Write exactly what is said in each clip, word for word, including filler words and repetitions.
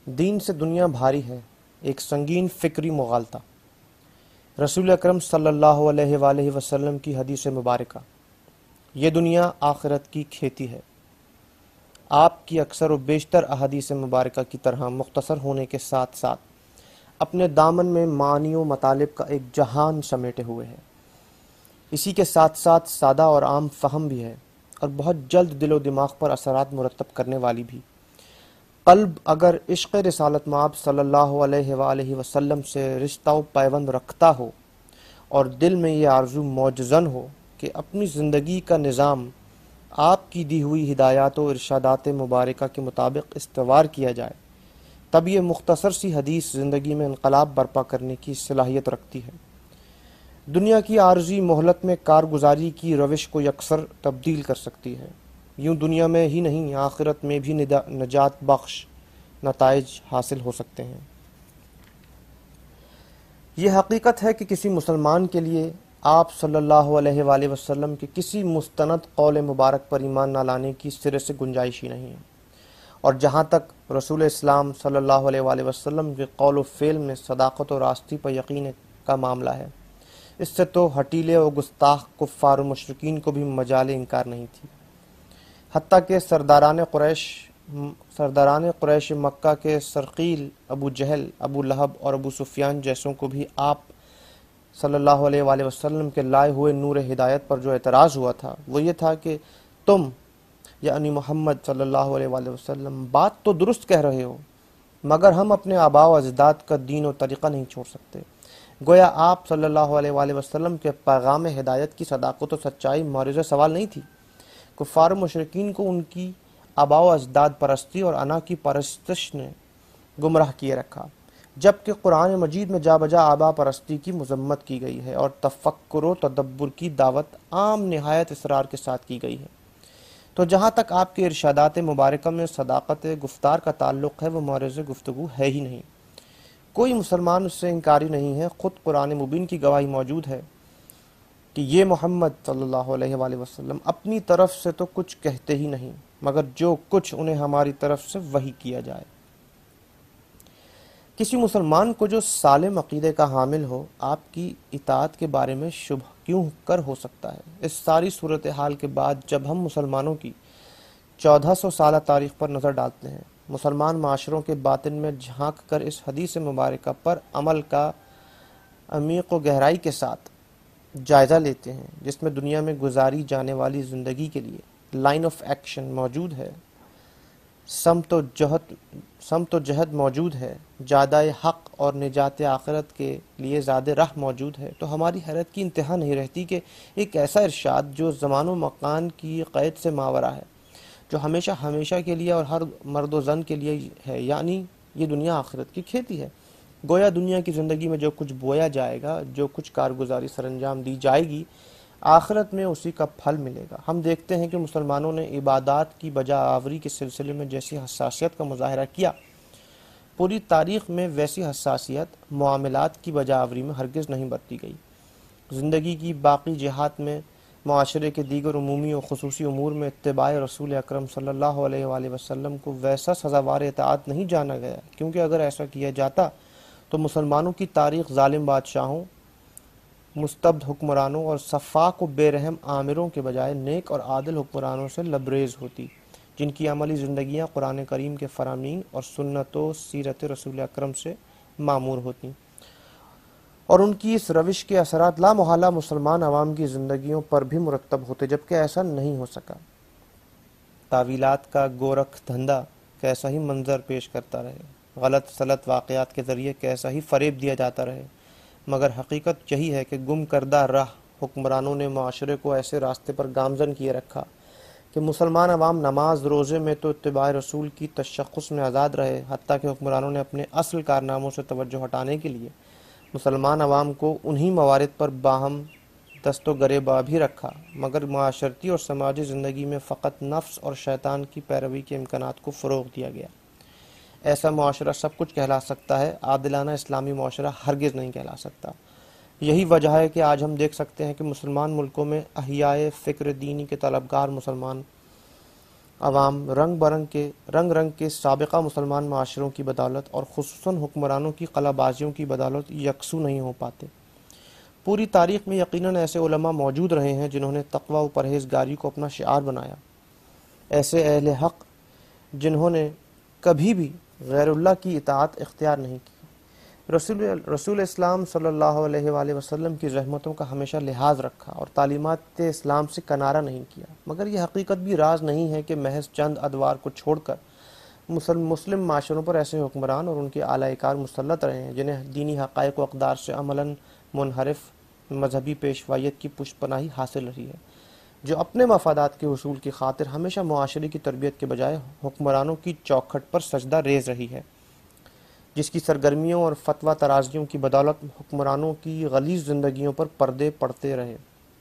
دین سے دنیا بھاری ہے، ایک سنگین فکری مغالطہ۔ رسول اکرم صلی اللہ علیہ وآلہ وسلم کی حدیث مبارکہ، یہ دنیا آخرت کی کھیتی ہے۔ آپ کی اکثر و بیشتر احادیث مبارکہ کی طرح مختصر ہونے کے ساتھ ساتھ اپنے دامن میں معانی و مطالب کا ایک جہان سمیٹے ہوئے ہے۔ اسی کے ساتھ ساتھ سادہ اور عام فہم بھی ہے، اور بہت جلد دل و دماغ پر اثرات مرتب کرنے والی بھی۔ قلب اگر عشق رسالت مآب صلی اللہ علیہ وآلہ وسلم سے رشتہ و پیوند رکھتا ہو، اور دل میں یہ آرزو موجزن ہو کہ اپنی زندگی کا نظام آپ کی دی ہوئی ہدایات و ارشادات مبارکہ کے مطابق استوار کیا جائے، تب یہ مختصر سی حدیث زندگی میں انقلاب برپا کرنے کی صلاحیت رکھتی ہے۔ دنیا کی عارضی مہلت میں کارگزاری کی روش کو یکسر تبدیل کر سکتی ہے۔ یوں دنیا میں ہی نہیں، آخرت میں بھی نجات بخش نتائج حاصل ہو سکتے ہیں۔ یہ حقیقت ہے کہ کسی مسلمان کے لیے آپ صلی اللہ علیہ وآلہ وسلم کے کسی مستند قول مبارک پر ایمان نہ لانے کی سرے سے گنجائش ہی نہیں ہے، اور جہاں تک رسول اسلام صلی اللہ علیہ وآلہ وسلم کے قول و فعل میں صداقت و راستی پر یقین کا معاملہ ہے، اس سے تو ہٹیلے و گستاخ کفار و مشرکین کو بھی مجال انکار نہیں تھی۔ حتیٰ کہ سرداران قریش سرداران قریش مکہ کے سرقیل ابو جہل، ابو لہب اور ابو سفیان جیسوں کو بھی آپ صلی اللہ علیہ وآلہ وسلم کے لائے ہوئے نور ہدایت پر جو اعتراض ہوا تھا وہ یہ تھا کہ تم یعنی محمد صلی اللہ علیہ وآلہ وسلم بات تو درست کہہ رہے ہو، مگر ہم اپنے آباء و اجداد کا دین و طریقہ نہیں چھوڑ سکتے۔ گویا آپ صلی اللہ علیہ وآلہ وسلم کے پیغام ہدایت کی صداقت و سچائی معرض سوال نہیں تھی۔ کفار و مشرکین کو ان کی آباء و اجداد پرستی اور انا کی پرستش نے گمراہ کیے رکھا، جبکہ قرآن مجید میں جا بجا آباء پرستی کی مذمت کی گئی ہے اور تفکر و تدبر کی دعوت عام نہایت اصرار کے ساتھ کی گئی ہے۔ تو جہاں تک آپ کے ارشادات مبارکہ میں صداقت گفتار کا تعلق ہے، وہ معرض گفتگو ہے ہی نہیں۔ کوئی مسلمان اس سے انکاری نہیں ہے۔ خود قرآن مبین کی گواہی موجود ہے کہ یہ محمد صلی اللہ علیہ وآلہ وسلم اپنی طرف سے تو کچھ کہتے ہی نہیں، مگر جو کچھ انہیں ہماری طرف سے وحی کیا جائے۔ کسی مسلمان کو جو سالم عقیدے کا حامل ہو، آپ کی اطاعت کے بارے میں شبہ کیوں کر ہو سکتا ہے؟ اس ساری صورتحال کے بعد جب ہم مسلمانوں کی چودہ سو سالہ تاریخ پر نظر ڈالتے ہیں، مسلمان معاشروں کے باطن میں جھانک کر اس حدیث مبارکہ پر عمل کا عمیق و گہرائی کے ساتھ جائزہ لیتے ہیں، جس میں دنیا میں گزاری جانے والی زندگی کے لیے لائن آف ایکشن موجود ہے، سمت و جہد سمت و جہد موجود ہے، جادہ حق اور نجات آخرت کے لیے زاد راہ موجود ہے، تو ہماری حیرت کی انتہا نہیں رہتی کہ ایک ایسا ارشاد جو زمان و مکان کی قید سے ماورا ہے، جو ہمیشہ ہمیشہ کے لیے اور ہر مرد و زن کے لیے ہے، یعنی یہ دنیا آخرت کی کھیتی ہے۔ گویا دنیا کی زندگی میں جو کچھ بویا جائے گا، جو کچھ کارگزاری سر انجام دی جائے گی، آخرت میں اسی کا پھل ملے گا۔ ہم دیکھتے ہیں کہ مسلمانوں نے عبادات کی بجا آوری کے سلسلے میں جیسی حساسیت کا مظاہرہ کیا، پوری تاریخ میں ویسی حساسیت معاملات کی بجا آوری میں ہرگز نہیں برتی گئی۔ زندگی کی باقی جہات میں معاشرے کے دیگر عمومی و خصوصی امور میں اتباع رسول اکرم صلی اللہ علیہ وآلہ وسلم کو ویسا سزاوار اطاعت نہیں جانا گیا، کیونکہ اگر ایسا کیا جاتا تو مسلمانوں کی تاریخ ظالم بادشاہوں، مستبد حکمرانوں اور سفاک و بے رحم آمروں کے بجائے نیک اور عادل حکمرانوں سے لبریز ہوتی، جن کی عملی زندگیاں قرآن کریم کے فرامین اور سنت و سیرت رسول اکرم سے معمور ہوتی، اور ان کی اس روش کے اثرات لا محالہ مسلمان عوام کی زندگیوں پر بھی مرتب ہوتے، جبکہ ایسا نہیں ہو سکا۔ تعویلات کا گورکھ دھندا کیسا ہی منظر پیش کرتا رہے، غلط سلط واقعات کے ذریعے کیسا ہی فریب دیا جاتا رہے، مگر حقیقت یہی ہے کہ گم کردہ راہ حکمرانوں نے معاشرے کو ایسے راستے پر گامزن کیے رکھا کہ مسلمان عوام نماز روزے میں تو اتباع رسول کی تشخص میں آزاد رہے، حتیٰ کہ حکمرانوں نے اپنے اصل کارناموں سے توجہ ہٹانے کے لیے مسلمان عوام کو انہی موارد پر باہم دست و گریباں بھی رکھا، مگر معاشرتی اور سماجی زندگی میں فقط نفس اور شیطان کی پیروی کے امکانات کو فروغ دیا گیا۔ ایسا معاشرہ سب کچھ کہلا سکتا ہے، عادلانہ اسلامی معاشرہ ہرگز نہیں کہلا سکتا۔ یہی وجہ ہے کہ آج ہم دیکھ سکتے ہیں کہ مسلمان ملکوں میں احیاء فکر دینی کے طلبگار مسلمان عوام رنگ برنگ کے رنگ رنگ کے سابقہ مسلمان معاشروں کی بدولت اور خصوصاً حکمرانوں کی قلعہ بازیوں کی بدولت یکسو نہیں ہو پاتے۔ پوری تاریخ میں یقیناً ایسے علماء موجود رہے ہیں جنہوں نے تقوی و پرہیزگاری کو اپنا شعار بنایا، ایسے اہل حق جنہوں نے کبھی بھی غیر اللہ کی اطاعت اختیار نہیں کی، رسول رسول اسلام صلی اللہ علیہ وآلہ وسلم کی رحمتوں کا ہمیشہ لحاظ رکھا اور تعلیمات اسلام سے کنارہ نہیں کیا۔ مگر یہ حقیقت بھی راز نہیں ہے کہ محض چند ادوار کو چھوڑ کر مسلم مسلم معاشروں پر ایسے حکمران اور ان کے اعلی کار مسلط رہے ہیں جنہیں دینی حقائق و اقدار سے عملاً منحرف مذہبی پیشوائیت کی پشت پناہی حاصل رہی ہے، جو اپنے مفادات کے حصول کی خاطر ہمیشہ معاشرے کی تربیت کے بجائے حکمرانوں کی چوکھٹ پر سجدہ ریز رہی ہے، جس کی سرگرمیوں اور فتویٰ ترازیوں کی بدولت حکمرانوں کی غلیظ زندگیوں پر پردے پڑتے رہے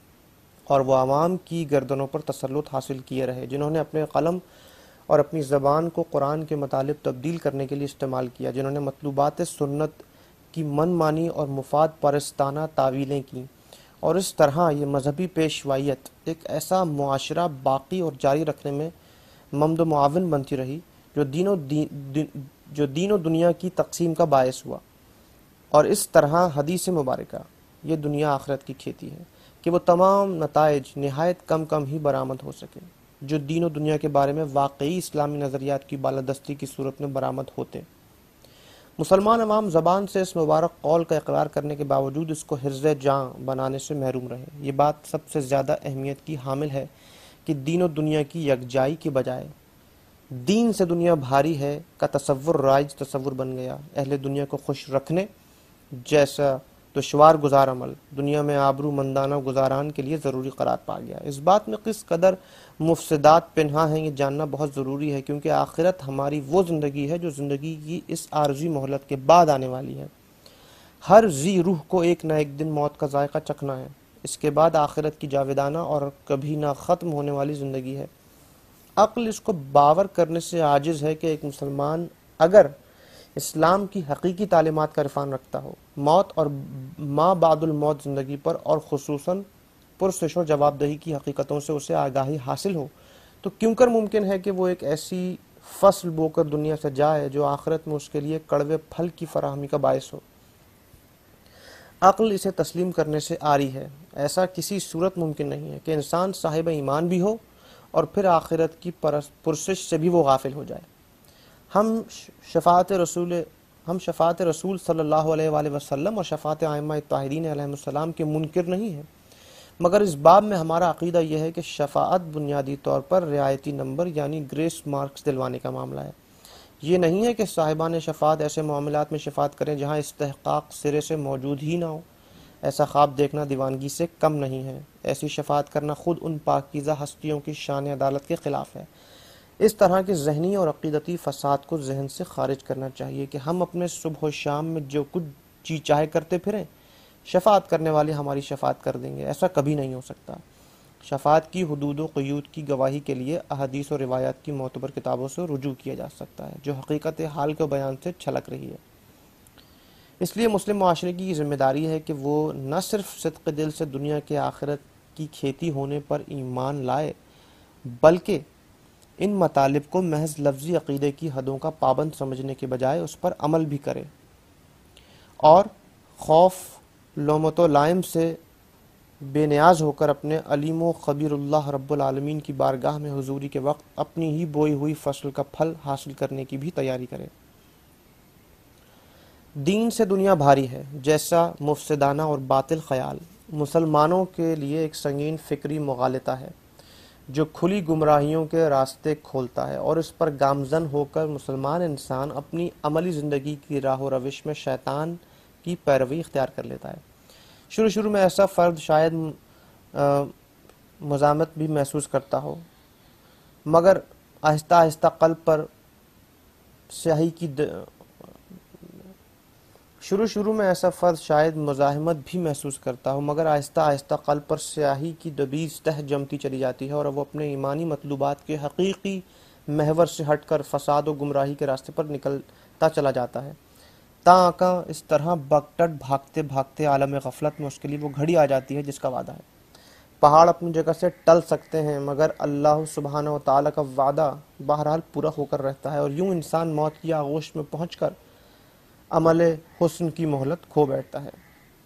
اور وہ عوام کی گردنوں پر تسلط حاصل کیے رہے، جنہوں نے اپنے قلم اور اپنی زبان کو قرآن کے مطالب تبدیل کرنے کے لیے استعمال کیا، جنہوں نے مطلوبات سنت کی من مانی اور مفاد پرستانہ تعویلیں کیں، اور اس طرح یہ مذہبی پیشوائیت ایک ایسا معاشرہ باقی اور جاری رکھنے میں ممد و معاون بنتی رہی جو دین و دین جو دین و دنیا کی تقسیم کا باعث ہوا۔ اور اس طرح حدیث مبارکہ یہ دنیا آخرت کی کھیتی ہے کہ وہ تمام نتائج نہایت کم کم ہی برآمد ہو سکے جو دین و دنیا کے بارے میں واقعی اسلامی نظریات کی بالادستی کی صورت میں برآمد ہوتے۔ مسلمان عوام زبان سے اس مبارک قول کا اقرار کرنے کے باوجود اس کو حرز جاں بنانے سے محروم رہے۔ یہ بات سب سے زیادہ اہمیت کی حامل ہے کہ دین و دنیا کی یکجائی کے بجائے دین سے دنیا بھاری ہے کا تصور رائج تصور بن گیا۔ اہل دنیا کو خوش رکھنے جیسا دشوار گزار عمل دنیا میں آبرو مندانہ گزاران کے لیے ضروری قرار پا گیا۔ اس بات میں کس قدر مفسدات پنہاں ہیں یہ جاننا بہت ضروری ہے، کیونکہ آخرت ہماری وہ زندگی ہے جو زندگی کی اس عارضی مہلت کے بعد آنے والی ہے۔ ہر ذی روح کو ایک نہ ایک دن موت کا ذائقہ چکھنا ہے، اس کے بعد آخرت کی جاویدانہ اور کبھی نہ ختم ہونے والی زندگی ہے۔ عقل اس کو باور کرنے سے عاجز ہے کہ ایک مسلمان اگر اسلام کی حقیقی تعلیمات کا عرفان رکھتا ہو، موت اور ما بعد الموت زندگی پر اور خصوصاً پرسش و جواب دہی کی حقیقتوں سے اسے آگاہی حاصل ہو، تو کیوں کر ممکن ہے کہ وہ ایک ایسی فصل بو کر دنیا سے جائے جو آخرت میں اس کے لیے کڑوے پھل کی فراہمی کا باعث ہو۔ عقل اسے تسلیم کرنے سے عاری ہے۔ ایسا کسی صورت ممکن نہیں ہے کہ انسان صاحب ایمان بھی ہو اور پھر آخرت کی پرسش سے بھی وہ غافل ہو جائے۔ ہم شفاعت رسول ہم شفاعت رسول صلی اللہ علیہ وآلہ وسلم اور شفاعت ائمہ طاہرین علیہ السلام کے منکر نہیں ہیں، مگر اس باب میں ہمارا عقیدہ یہ ہے کہ شفاعت بنیادی طور پر رعایتی نمبر یعنی گریس مارکس دلوانے کا معاملہ ہے۔ یہ نہیں ہے کہ صاحبان شفاعت ایسے معاملات میں شفاعت کریں جہاں استحقاق سرے سے موجود ہی نہ ہو۔ ایسا خواب دیکھنا دیوانگی سے کم نہیں ہے۔ ایسی شفاعت کرنا خود ان پاکیزہ ہستیوں کی شان عدالت کے خلاف ہے۔ اس طرح کے ذہنی اور عقیدتی فساد کو ذہن سے خارج کرنا چاہیے کہ ہم اپنے صبح و شام میں جو کچھ جی چاہے کرتے پھریں، شفاعت کرنے والے ہماری شفاعت کر دیں گے، ایسا کبھی نہیں ہو سکتا۔ شفاعت کی حدود و قیود کی گواہی کے لیے احادیث و روایات کی معتبر کتابوں سے رجوع کیا جا سکتا ہے جو حقیقت حال کے بیان سے چھلک رہی ہے۔ اس لیے مسلم معاشرے کی ذمہ داری ہے کہ وہ نہ صرف صدق دل سے دنیا کے آخرت کی کھیتی ہونے پر ایمان لائے، بلکہ ان مطالب کو محض لفظی عقیدے کی حدوں کا پابند سمجھنے کے بجائے اس پر عمل بھی کرے، اور خوف لومت و لائم سے بے نیاز ہو کر اپنے علیم و خبیر اللہ رب العالمین کی بارگاہ میں حضوری کے وقت اپنی ہی بوئی ہوئی فصل کا پھل حاصل کرنے کی بھی تیاری کرے۔ دین سے دنیا بھاری ہے جیسا مفسدانہ اور باطل خیال مسلمانوں کے لیے ایک سنگین فکری مغالطہ ہے جو کھلی گمراہیوں کے راستے کھولتا ہے، اور اس پر گامزن ہو کر مسلمان انسان اپنی عملی زندگی کی راہ و روش میں شیطان کی پیروی اختیار کر لیتا ہے۔ شروع شروع میں ایسا فرد شاید مزاحمت بھی محسوس کرتا ہو، مگر آہستہ آہستہ قلب پر سیاہی کی د... شروع شروع میں ایسا فرد شاید مزاحمت بھی محسوس کرتا ہو مگر آہستہ آہستہ قلب پر سیاہی کی دبیز تہ جمتی چلی جاتی ہے، اور وہ اپنے ایمانی مطلوبات کے حقیقی محور سے ہٹ کر فساد و گمراہی کے راستے پر نکلتا چلا جاتا ہے۔ تاکہ اس طرح بگٹٹ بھاگتے بھاگتے عالم غفلت میں اس کے لیے وہ گھڑی آ جاتی ہے جس کا وعدہ ہے۔ پہاڑ اپنی جگہ سے ٹل سکتے ہیں مگر اللہ سبحانہ و تعالیٰ کا وعدہ بہرحال پورا ہو کر رہتا ہے، اور یوں انسان موت کی آغوش میں پہنچ کر عمل حسن کی مہلت کھو بیٹھتا ہے۔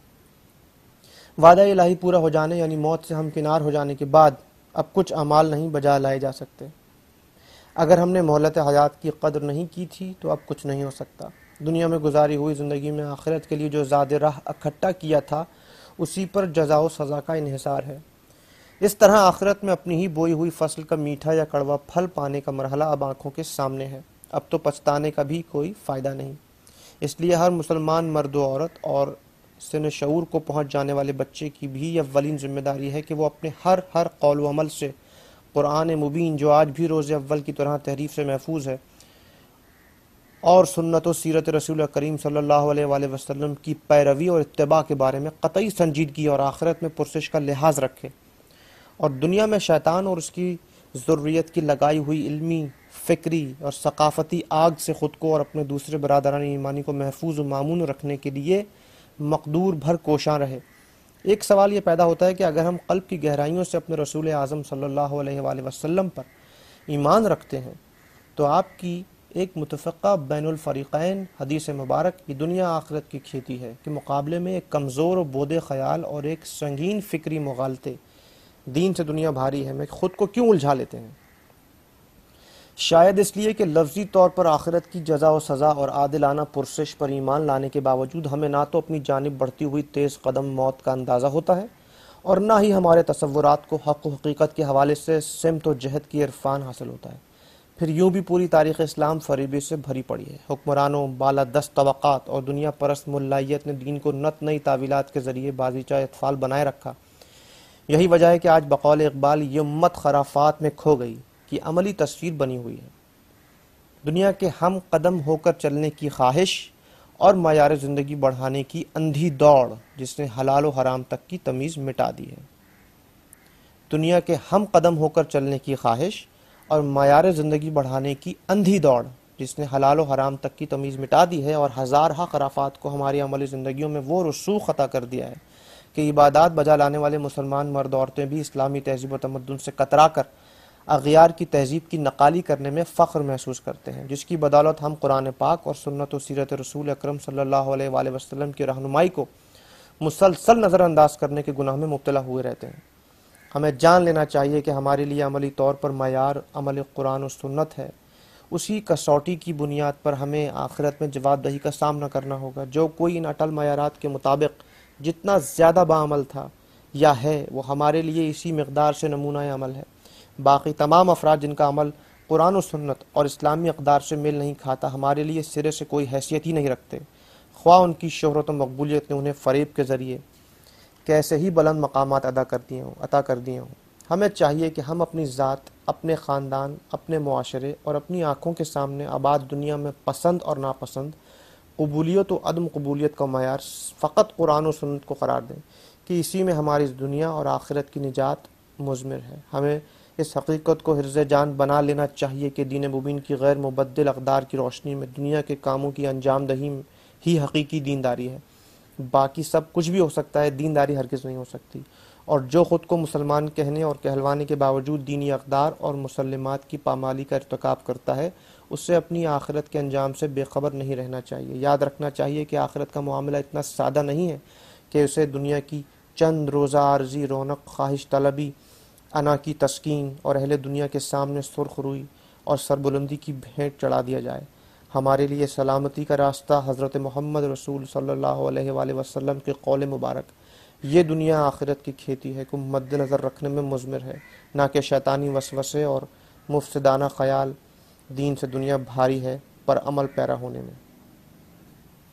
وعدہ الہی پورا ہو جانے یعنی موت سے ہمکنار ہو جانے کے بعد اب کچھ اعمال نہیں بجا لائے جا سکتے۔ اگر ہم نے مہلت حیات کی قدر نہیں کی تھی تو اب کچھ نہیں ہو سکتا۔ دنیا میں گزاری ہوئی زندگی میں آخرت کے لیے جو زاد راہ اکٹھا کیا تھا اسی پر جزا و سزا کا انحصار ہے۔ اس طرح آخرت میں اپنی ہی بوئی ہوئی فصل کا میٹھا یا کڑوا پھل پانے کا مرحلہ اب آنکھوں کے سامنے ہے۔ اب تو پچھتانے کا بھی کوئی فائدہ نہیں۔ اس لیے ہر مسلمان مرد و عورت اور سن شعور کو پہنچ جانے والے بچے کی بھی یہ اولین ذمہ داری ہے کہ وہ اپنے ہر ہر قول و عمل سے قرآن مبین جو آج بھی روز اول کی طرح تحریف سے محفوظ ہے اور سنت و سیرت رسول کریم صلی اللہ علیہ وآلہ وسلم کی پیروی اور اتباع کے بارے میں قطعی سنجیدگی اور آخرت میں پرسش کا لحاظ رکھے، اور دنیا میں شیطان اور اس کی ذریت کی لگائی ہوئی علمی، فکری اور ثقافتی آگ سے خود کو اور اپنے دوسرے برادران ایمانی کو محفوظ و مامون رکھنے کے لیے مقدور بھر کوشاں رہے۔ ایک سوال یہ پیدا ہوتا ہے کہ اگر ہم قلب کی گہرائیوں سے اپنے رسول اعظم صلی اللہ علیہ وآلہ وسلم پر ایمان رکھتے ہیں تو آپ کی ایک متفقہ بین الفریقین حدیث مبارک کی دنیا آخرت کی کھیتی ہے کہ مقابلے میں ایک کمزور و بودے خیال اور ایک سنگین فکری مغالطے دین سے دنیا بھاری ہے میں خود کو کیوں الجھا لیتے ہیں؟ شاید اس لیے کہ لفظی طور پر آخرت کی جزا و سزا اور عادلانہ پرسش پر ایمان لانے کے باوجود ہمیں نہ تو اپنی جانب بڑھتی ہوئی تیز قدم موت کا اندازہ ہوتا ہے اور نہ ہی ہمارے تصورات کو حق و حقیقت کے حوالے سے سمت و جہت کی عرفان حاصل ہوتا ہے۔ پھر یوں بھی پوری تاریخ اسلام فریبی سے بھری پڑی ہے۔ حکمرانوں، بالادست طبقات اور دنیا پرست ملائیت نے دین کو نت نئی تعویلات کے ذریعے بازیچہ اطفال بنائے رکھا۔ یہی وجہ ہے کہ آج بقول اقبال یہ امت خرافات میں کھو گئی کی عملی تصویر بنی ہوئی ہے۔ دنیا کے ہم قدم ہو کر چلنے کی خواہش اور معیار زندگی بڑھانے کی اندھی دوڑ جس نے حلال و حرام تک کی تمیز مٹا دی ہے۔ دنیا کے ہم قدم ہو کر چلنے کی خواہش اور معیار زندگی بڑھانے کی اندھی دوڑ جس نے حلال و حرام تک کی تمیز مٹا دی ہے اور ہزارہا خرافات کو ہماری عملی زندگیوں میں وہ رسوخ عطا کر دیا ہے کہ عبادات بجا لانے والے مسلمان مرد عورتیں بھی اسلامی تہذیب و تمدن سے کترا کر اغیار کی تہذیب کی نقالی کرنے میں فخر محسوس کرتے ہیں، جس کی بدولت ہم قرآن پاک اور سنت و سیرت رسول اکرم صلی اللہ علیہ وآلہ وسلم کی رہنمائی کو مسلسل نظر انداز کرنے کے گناہ میں مبتلا ہوئے رہتے ہیں۔ ہمیں جان لینا چاہیے کہ ہمارے لیے عملی طور پر معیار عمل قرآن و سنت ہے۔ اسی کسوٹی کی بنیاد پر ہمیں آخرت میں جواب دہی کا سامنا کرنا ہوگا۔ جو کوئی ان اٹل معیارات کے مطابق جتنا زیادہ باعمل تھا یا ہے وہ ہمارے لیے اسی مقدار سے نمونہ عمل ہے۔ باقی تمام افراد جن کا عمل قرآن و سنت اور اسلامی اقدار سے میل نہیں کھاتا ہمارے لیے سرے سے کوئی حیثیت ہی نہیں رکھتے، خواہ ان کی شہرت و مقبولیت نے انہیں فریب کے ذریعے کیسے ہی بلند مقامات ادا کر دیے ہوں عطا کر دیے ہوں۔ ہمیں چاہیے کہ ہم اپنی ذات، اپنے خاندان، اپنے معاشرے اور اپنی آنکھوں کے سامنے آباد دنیا میں پسند اور ناپسند، قبولیت و عدم قبولیت کا معیار فقط قرآن و سنت کو قرار دیں کہ اسی میں ہماری دنیا اور آخرت کی نجات مضمر ہے۔ ہمیں اس حقیقت کو حرز جان بنا لینا چاہیے کہ دین مبین کی غیر مبدل اقدار کی روشنی میں دنیا کے کاموں کی انجام دہی ہی حقیقی دینداری ہے۔ باقی سب کچھ بھی ہو سکتا ہے، دینداری ہرگز نہیں ہو سکتی، اور جو خود کو مسلمان کہنے اور کہلوانے کے باوجود دینی اقدار اور مسلمات کی پامالی کا ارتکاب کرتا ہے اس سے اپنی آخرت کے انجام سے بے خبر نہیں رہنا چاہیے۔ یاد رکھنا چاہیے کہ آخرت کا معاملہ اتنا سادہ نہیں ہے کہ اسے دنیا کی چند روزہ عارضی رونق، خواہش طلبی، انا کی تسکین اور اہل دنیا کے سامنے سرخ روئی اور سربلندی کی بھیٹ چڑھا دیا جائے۔ ہمارے لیے سلامتی کا راستہ حضرت محمد رسول صلی اللہ علیہ وآلہ وسلم کے قول مبارک یہ دنیا آخرت کی کھیتی ہے کو مد نظر رکھنے میں مضمر ہے، نہ کہ شیطانی وسوسے اور مفسدانہ خیال دین سے دنیا بھاری ہے پر عمل پیرا ہونے میں۔